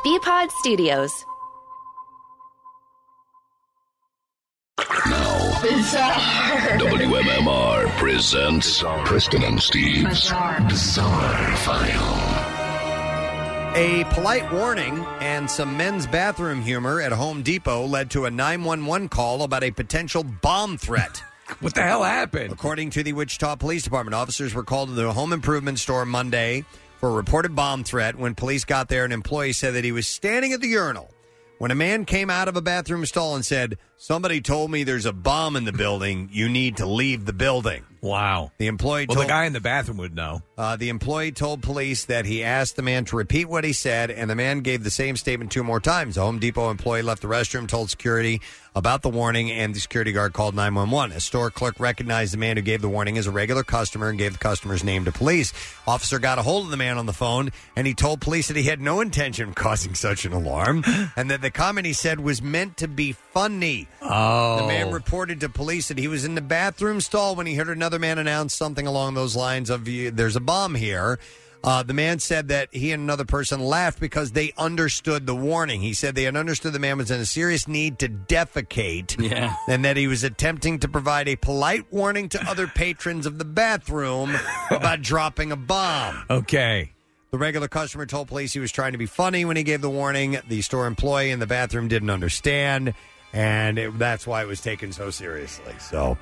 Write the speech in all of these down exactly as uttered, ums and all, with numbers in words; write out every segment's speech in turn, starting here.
B-Pod Studios. Now, Bizarre. W M M R presents Bizarre. Preston and Steve's Bizarre. Bizarre File. A polite warning and some men's bathroom humor at Home Depot led to a nine one one call about a potential bomb threat. What the hell happened? According to the Wichita Police Department, officers were called to the home improvement store Monday for a reported bomb threat. When police got there, an employee said that he was standing at the urinal when a man came out of a bathroom stall and said, "Somebody told me there's a bomb in the building. You need to leave the building." Wow. The employee well, told, the guy in the bathroom would know. Uh, the employee told police that he asked the man to repeat what he said, and the man gave the same statement two more times. The Home Depot employee left the restroom, told security about the warning, and the security guard called nine one one. A store clerk recognized the man who gave the warning as a regular customer and gave the customer's name to police. Officer got a hold of the man on the phone, and he told police that he had no intention of causing such an alarm, and that the comment he said was meant to be funny. Oh. The man reported to police that he was in the bathroom stall when he heard another man announce something along those lines of, "There's a bomb here." Uh, the man said that he and another person laughed because they understood the warning. He said they had understood the man was in a serious need to defecate, yeah. and that he was attempting to provide a polite warning to other patrons of the bathroom about dropping a bomb. Okay. The regular customer told police he was trying to be funny when he gave the warning. The store employee in the bathroom didn't understand, and it, that's why it was taken so seriously. So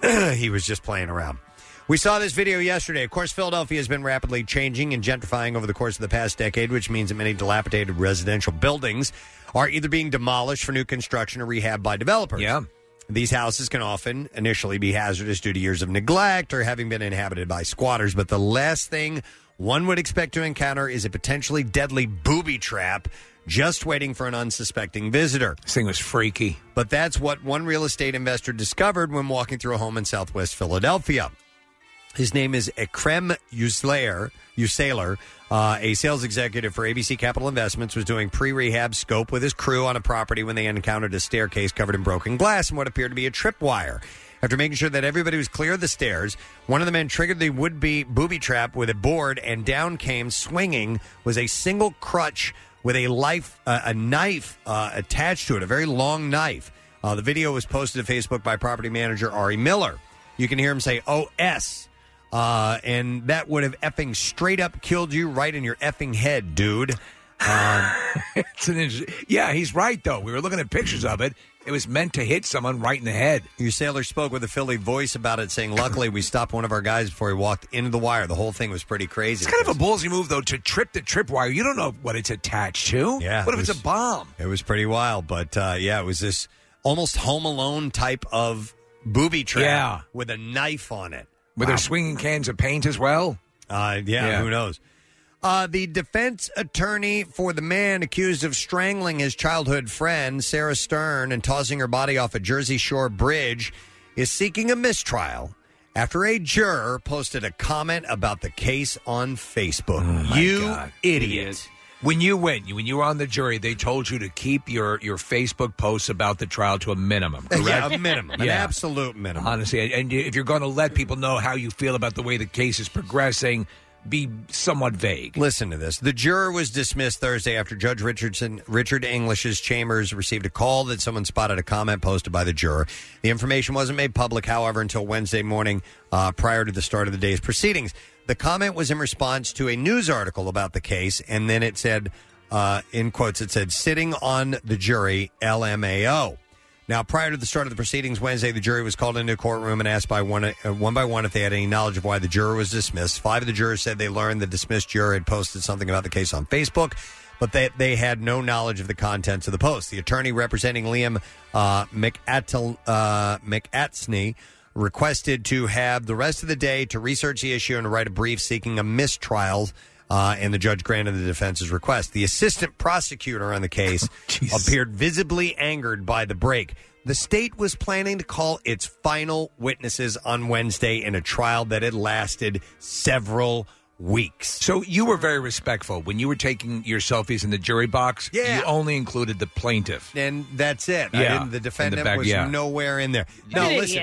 he was just playing around. We saw this video yesterday. Of course, Philadelphia has been rapidly changing and gentrifying over the course of the past decade, which means that many dilapidated residential buildings are either being demolished for new construction or rehab by developers. Yeah. These houses can often initially be hazardous due to years of neglect or having been inhabited by squatters. But the last thing one would expect to encounter is a potentially deadly booby trap just waiting for an unsuspecting visitor. This thing was freaky. But that's what one real estate investor discovered when walking through a home in southwest Philadelphia. His name is Ekrem Usaler, Usaler uh, a sales executive for A B C Capital Investments, was doing pre-rehab scope with his crew on a property when they encountered a staircase covered in broken glass and what appeared to be a tripwire. After making sure that everybody was clear of the stairs, one of the men triggered the would-be booby trap with a board, and down came, swinging, was a single crutch with a, life, uh, a knife uh, attached to it, a very long knife. Uh, the video was posted to Facebook by property manager Ari Miller. You can hear him say, "O S" Uh, and that would have effing straight up killed you right in your effing head, dude. Um, it's an interesting, yeah, he's right, though. We were looking at pictures of it. It was meant to hit someone right in the head. Your sailor spoke with a Philly voice about it, saying, "Luckily, we stopped one of our guys before he walked into the wire." The whole thing was pretty crazy. It's kind of a ballsy move, though, to trip the tripwire. You don't know what it's attached to. Yeah. What if was, it's a bomb? It was pretty wild. But, uh, yeah, it was this almost Home Alone type of booby trap yeah. with a knife on it. Were wow. there swinging cans of paint as well? Uh, yeah, yeah, who knows? Uh, the defense attorney for the man accused of strangling his childhood friend, Sarah Stern, and tossing her body off a Jersey Shore bridge is seeking a mistrial after a juror posted a comment about the case on Facebook. Oh you God. idiot. When you went, when you were on the jury, they told you to keep your, your Facebook posts about the trial to a minimum, correct? Yeah, a minimum, an yeah. absolute minimum. Honestly, and if you're going to let people know how you feel about the way the case is progressing, be somewhat vague. Listen to this. The juror was dismissed Thursday after Judge Richardson, Richard English's chambers received a call that someone spotted a comment posted by the juror. The information wasn't made public, however, until Wednesday morning uh, prior to the start of the day's proceedings. The comment was in response to a news article about the case, and then it said, uh, in quotes, it said, "Sitting on the jury, L M A O." Now, prior to the start of the proceedings Wednesday, the jury was called into a courtroom and asked by one, uh, one by one if they had any knowledge of why the juror was dismissed. Five of the jurors said they learned the dismissed juror had posted something about the case on Facebook, but they, they had no knowledge of the contents of the post. The attorney representing Liam uh, McAtel, uh, McAtsney requested to have the rest of the day to research the issue and to write a brief seeking a mistrial, uh, and the judge granted the defense's request. The assistant prosecutor on the case appeared visibly angered by the break. The state was planning to call its final witnesses on Wednesday in a trial that had lasted several weeks. So you were very respectful. When you were taking your selfies in the jury box, yeah. you only included the plaintiff. And that's it. Yeah. I didn't, the defendant the back, was yeah. nowhere in there. You're no, an listen. idiot.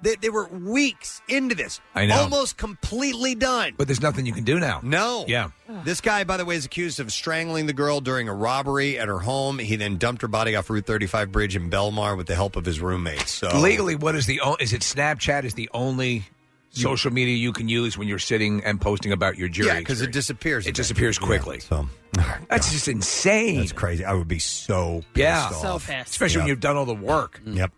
They, they were weeks into this. I know. Almost completely done. But there's nothing you can do now. No. Yeah. This guy, by the way, is accused of strangling the girl during a robbery at her home. He then dumped her body off Route thirty-five bridge in Belmar with the help of his roommates. So Legally, what is the... O- is it Snapchat is the only social media you can use when you're sitting and posting about your jury Yeah, because it experience? disappears. It disappears quickly. Yeah, so That's just insane. That's crazy. I would be so pissed Yeah. off. So pissed. Especially when Yep. you've done all the work. Yep.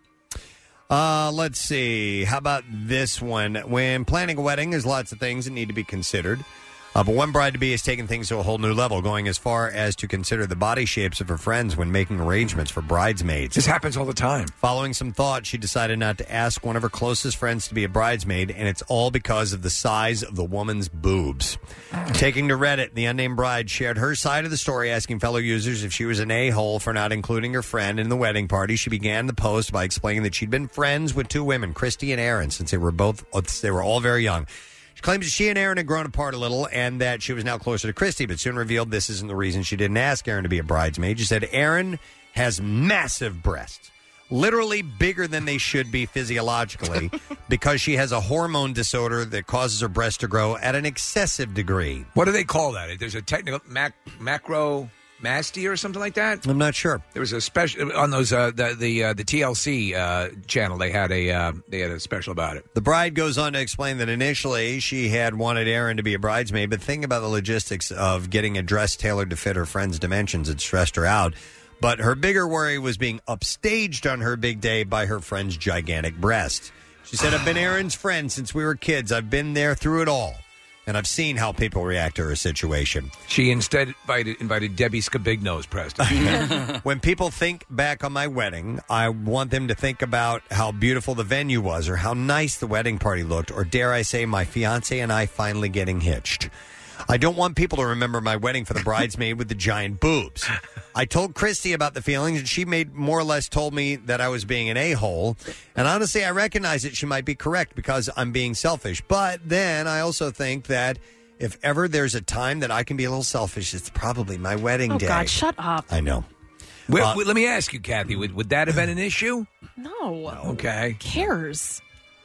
Uh, let's see. How about this one? When planning a wedding, there's lots of things that need to be considered. Uh, but one bride-to-be has taken things to a whole new level, going as far as to consider the body shapes of her friends when making arrangements for bridesmaids. This happens all the time. Following some thought, she decided not to ask one of her closest friends to be a bridesmaid, and it's all because of the size of the woman's boobs. Taking to Reddit, the unnamed bride shared her side of the story, asking fellow users if she was an a-hole for not including her friend in the wedding party. She began the post by explaining that she'd been friends with two women, Christy and Aaron, since they were both they were all very young. She claims that she and Aaron had grown apart a little and that she was now closer to Christy, but soon revealed this isn't the reason she didn't ask Aaron to be a bridesmaid. She said Aaron has massive breasts, literally bigger than they should be physiologically, because she has a hormone disorder that causes her breasts to grow at an excessive degree. What do they call that? There's a technical mac, macro masty or something like that. I'm not sure. There was a special on those uh, the the uh, the T L C uh, channel. They had a uh, they had a special about it. The bride goes on to explain that initially she had wanted Aaron to be a bridesmaid, but thinking about the logistics of getting a dress tailored to fit her friend's dimensions, it stressed her out. But her bigger worry was being upstaged on her big day by her friend's gigantic breast. She said, I've been Aaron's friend since we were kids. I've been there through it all. And I've seen how people react to her situation. She instead invited, invited Debbie Scabignos, Preston. When people think back on my wedding, I want them to think about how beautiful the venue was or how nice the wedding party looked, or dare I say my fiance and I finally getting hitched. I don't want people to remember my wedding for the bridesmaid with the giant boobs. I told Christy about the feelings, and she made more or less told me that I was being an a-hole. And honestly, I recognize that she might be correct because I'm being selfish. But then I also think that if ever there's a time that I can be a little selfish, it's probably my wedding Oh, day. God, shut up. I know. Well, Uh, well, let me ask you, Kathy, would, would that have been an issue? No. Okay. Who cares?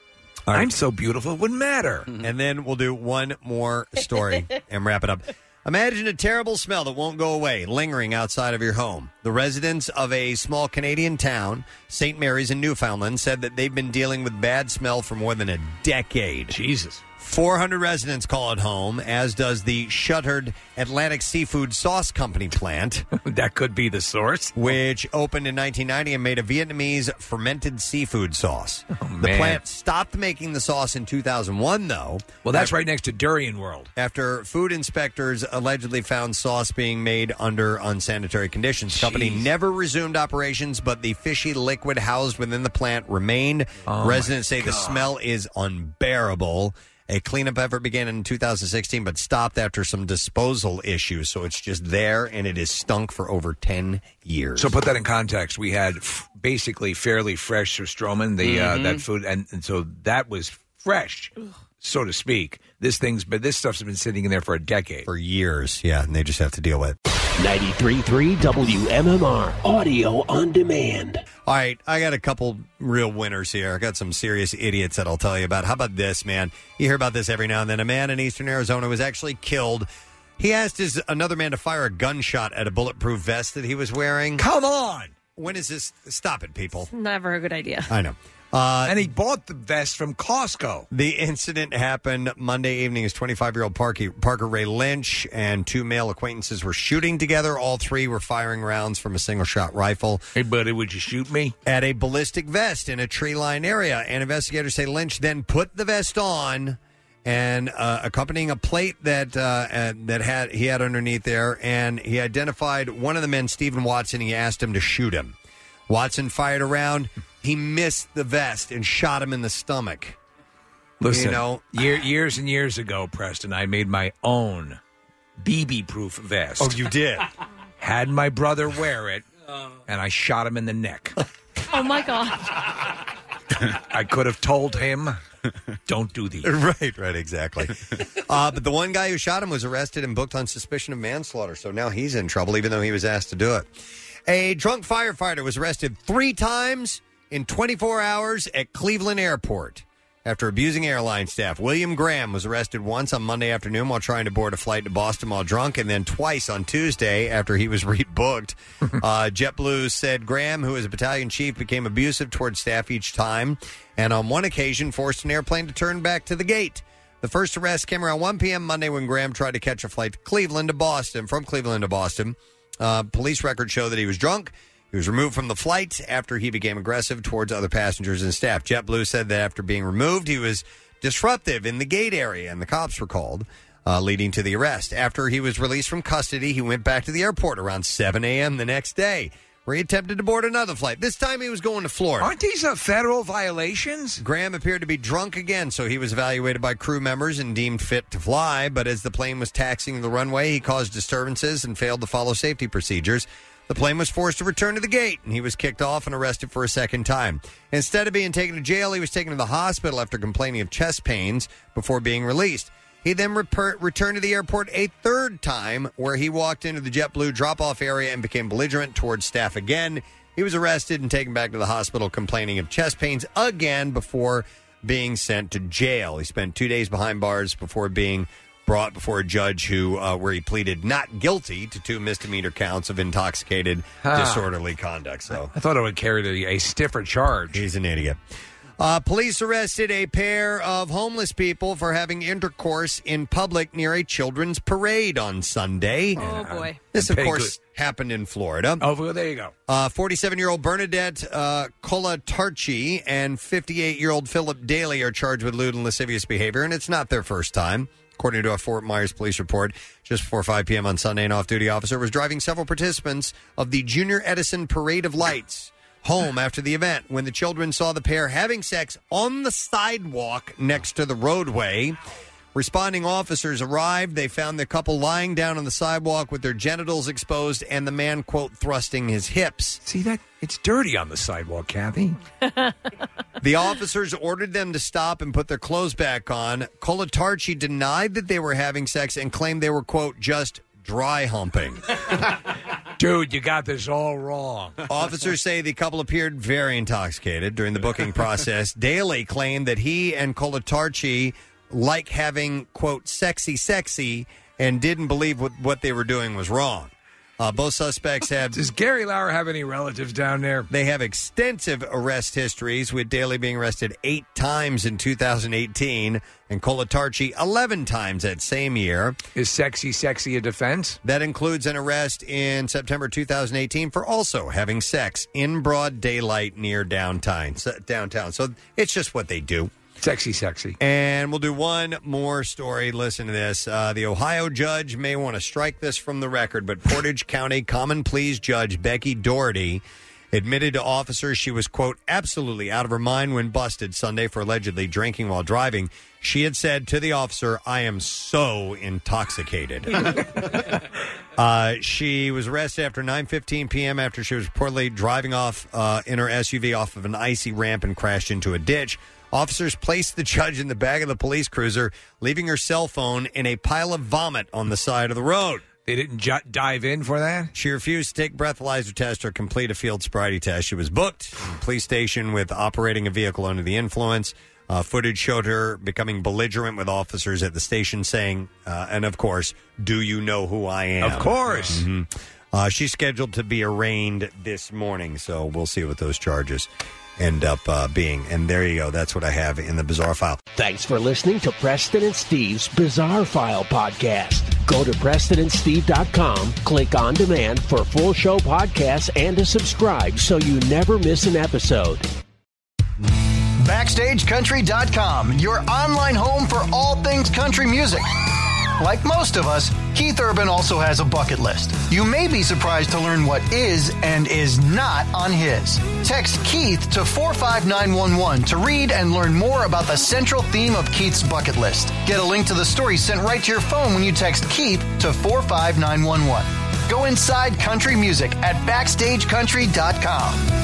I'm so beautiful, it wouldn't matter. And then we'll do one more story and wrap it up. Imagine a terrible smell that won't go away, lingering outside of your home. The residents of a small Canadian town, Saint Mary's in Newfoundland, said that they've been dealing with bad smell for more than a decade. Jesus. four hundred residents call it home, as does the shuttered Atlantic Seafood Sauce Company plant. That could be the source. Which opened in nineteen ninety and made a Vietnamese fermented seafood sauce. Oh, the man. plant stopped making the sauce in two thousand one, though. Well, that's right next to Durian World. After food inspectors allegedly found sauce being made under unsanitary conditions. The company never resumed operations, but the fishy liquid housed within the plant remained. Oh, Residents say my the God. smell is unbearable. A cleanup effort began in two thousand sixteen, but stopped after some disposal issues. So it's just there, and it has stunk for over ten years. So put that in context. We had f- basically fairly fresh Surströmming, the Mhm. uh, that food, and, and so that was fresh, so to speak. This thing's but this stuff's been sitting in there for a decade, for years. Yeah, and they just have to deal with it. ninety-three point three W M M R, audio on demand. All right, I got a couple real winners here. I got some serious idiots that I'll tell you about. How about this, man? You hear about this every now and then. A man in eastern Arizona was actually killed. He asked his another man to fire a gunshot at a bulletproof vest that he was wearing. Come on! When is this? Stop it, people. Never a good idea. I know. Uh, and he bought the vest from Costco. The incident happened Monday evening as twenty-five-year-old Parker, Parker Ray Lynch and two male acquaintances were shooting together. All three were firing rounds from a single-shot rifle. Hey, buddy, would you shoot me? At a ballistic vest in a tree-lined area. And investigators say Lynch then put the vest on and uh, accompanying a plate that uh, uh, that had he had underneath there, and he identified one of the men, Stephen Watson. He asked him to shoot him. Watson fired a round. He missed the vest and shot him in the stomach. Listen, you know, year, years and years ago, Preston, I made my own B B-proof vest. Oh, you did? Had my brother wear it, and I shot him in the neck. Oh, my God. I could have told him, don't do these. Right, right, exactly. uh, but the one guy who shot him was arrested and booked on suspicion of manslaughter, so now he's in trouble, even though he was asked to do it. A drunk firefighter was arrested three times in twenty-four hours at Cleveland Airport. after abusing airline staff. William Graham was arrested once on Monday afternoon while trying to board a flight to Boston while drunk, and then twice on Tuesday after he was rebooked. uh, JetBlue said Graham, who is a battalion chief, became abusive towards staff each time, and on one occasion forced an airplane to turn back to the gate. The first arrest came around one p.m. Monday when Graham tried to catch a flight to Cleveland to Boston, from Cleveland to Boston. Uh, police records show that he was drunk. He was removed from the flight after he became aggressive towards other passengers and staff. JetBlue said that after being removed, he was disruptive in the gate area, and the cops were called, uh, leading to the arrest. After he was released from custody, he went back to the airport around seven a.m. the next day, where he attempted to board another flight. This time he was going to Florida. Aren't these uh, federal violations? Graham appeared to be drunk again, so he was evaluated by crew members and deemed fit to fly. But as the plane was taxiing the runway, he caused disturbances and failed to follow safety procedures. The plane was forced to return to the gate, and he was kicked off and arrested for a second time. Instead of being taken to jail, he was taken to the hospital after complaining of chest pains before being released. He then rep- returned to the airport a third time, where he walked into the JetBlue drop-off area and became belligerent towards staff again. He was arrested and taken back to the hospital complaining of chest pains again before being sent to jail. He spent two days behind bars before being brought before a judge who, uh, where he pleaded not guilty to two misdemeanor counts of intoxicated, Ah. disorderly conduct. So I thought it would carry a stiffer charge. He's an idiot. Uh, police arrested a pair of homeless people for having intercourse in public near a children's parade on Sunday. Oh, boy. This, of Pay course, happened in Florida. Oh, well, there you go. Uh, forty-seven-year-old Bernadette uh, Colatarchi and fifty-eight-year-old Philip Daly are charged with lewd and lascivious behavior, and it's not their first time. According to a Fort Myers police report, just before five p.m. on Sunday, an off-duty officer was driving several participants of the Junior Edison Parade of Lights home after the event when the children saw the pair having sex on the sidewalk next to the roadway. Responding officers arrived. They found the couple lying down on the sidewalk with their genitals exposed and the man, quote, thrusting his hips. See that? It's dirty on the sidewalk, Kathy. The officers ordered them to stop and put their clothes back on. Colatarchi denied that they were having sex and claimed they were, quote, just dry humping. Dude, you got this all wrong. Officers say the couple appeared very intoxicated during the booking process. Daly claimed that he and Colatarchi like having, quote, sexy, sexy, and didn't believe what, what they were doing was wrong. Uh, both suspects have... Does Gary Lauer have any relatives down there? They have extensive arrest histories, with Daly being arrested eight times in two thousand eighteen and Colatarchi eleven times that same year. Is sexy, sexy a defense? That includes an arrest in September two thousand eighteen for also having sex in broad daylight near downtown. downtown. So it's just what they do. Sexy, sexy. And we'll do one more story. Listen to this. Uh, the Ohio judge may want to strike this from the record, but Portage County Common Pleas Judge Becky Doherty admitted to officers she was, quote, absolutely out of her mind when busted Sunday for allegedly drinking while driving. She had said to the officer, I am so intoxicated. uh, she was arrested after nine fifteen p.m. after she was reportedly driving off uh, in her S U V off of an icy ramp and crashed into a ditch. Officers placed the judge in the back of the police cruiser, leaving her cell phone in a pile of vomit on the side of the road. They didn't j- dive in for that? She refused to take breathalyzer test or complete a field sobriety test. She was booked in the police station with operating a vehicle under the influence. Uh, footage showed her becoming belligerent with officers at the station, saying, uh, and of course, do you know who I am? Of course. Mm-hmm. Uh, she's scheduled to be arraigned this morning, so we'll see what those charges end up uh, being. And there you go. That's what I have in the Bizarre File. Thanks for listening to Preston and Steve's Bizarre File podcast. Go to Preston and Steve dot com, click on demand for full show podcasts and to subscribe so you never miss an episode. Backstage Country dot com, your online home for all things country music. Like most of us, Keith Urban also has a bucket list. You may be surprised to learn what is and is not on his. Text Keith to four five nine one one to read and learn more about the central theme of Keith's bucket list. Get a link to the story sent right to your phone when you text Keith to four five nine one one. Go inside country music at Backstage Country dot com.